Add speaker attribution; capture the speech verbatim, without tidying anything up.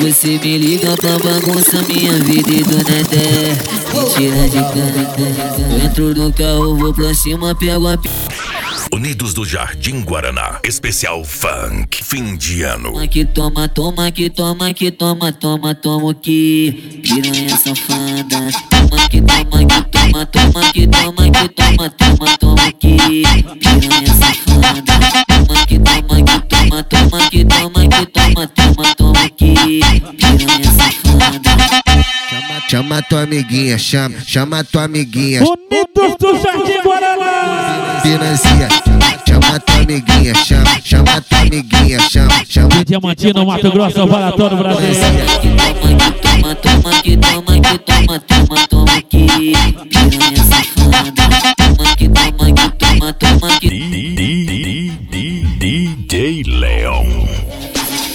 Speaker 1: você me liga pra bagunça minha vida e do Nedé. Mentira de cara, eu entro no carro, vou pra cima, pego a p...
Speaker 2: Unidos do Jardim Guaraná, especial funk, fim de ano.
Speaker 1: Toma que toma, toma que toma que toma, toma, toma que piranha safada. Toma que toma que toma, toma que toma que toma, toma, toma que piranha safada. Toma que toma que toma, toma que toma que toma, toma, toma que piranha safada.
Speaker 3: Chama, chama tua amiguinha, chama, chama tua amiguinha.
Speaker 4: Unidos do Jardim Guaraná.
Speaker 3: Financia, chama tua amiguinha, chama, chama tua amiguinha, chama, chama.
Speaker 4: Diamantino, Mato Grosso, para todo o Brasil.
Speaker 1: Toma, toma que toma que toma, toma, toma que piranha safada. Toma que toma que toma, toma que
Speaker 2: D J Leon.